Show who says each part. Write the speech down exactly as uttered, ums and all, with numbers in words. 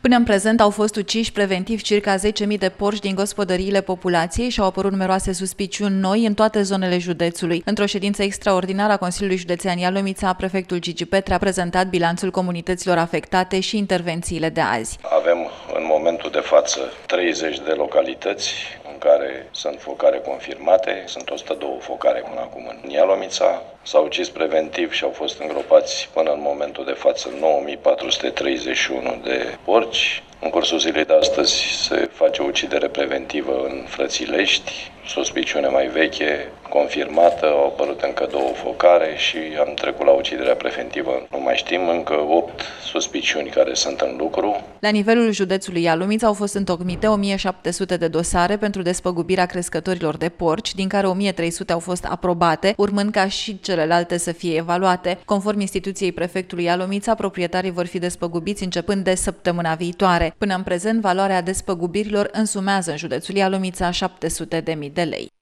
Speaker 1: Până în prezent au fost uciși preventiv circa zece mii de porci din gospodăriile populației și au apărut numeroase suspiciuni noi în toate zonele județului. Într-o ședință extraordinară a Consiliului Județean Ialomița, prefectul Gigi Petre a prezentat bilanțul comunităților afectate și intervențiile de azi.
Speaker 2: Avem în momentul de față treizeci de localități în care sunt focare confirmate, sunt o sută doi focare până acum în Ialomița. S-au ucis preventiv și au fost îngropați până în momentul de față nouă mii patru sute treizeci și unu de porci. În cursul zilei de astăzi se face o ucidere preventivă în Frățilești, suspiciune mai veche, confirmată, au apărut încă două focare și am trecut la uciderea preventivă. Nu mai știm, încă opt suspiciuni care sunt în lucru.
Speaker 1: La nivelul județului Ialomița au fost întocmite o mie șapte sute de dosare pentru despăgubirea crescătorilor de porci, din care o mie trei sute au fost aprobate, urmând ca și celelalte să fie evaluate. Conform instituției prefectului Ialomița, proprietarii vor fi despăgubiți începând de săptămâna viitoare. Până în prezent, valoarea despăgubirilor însumează în județul Ialomița șapte sute de mii de lei.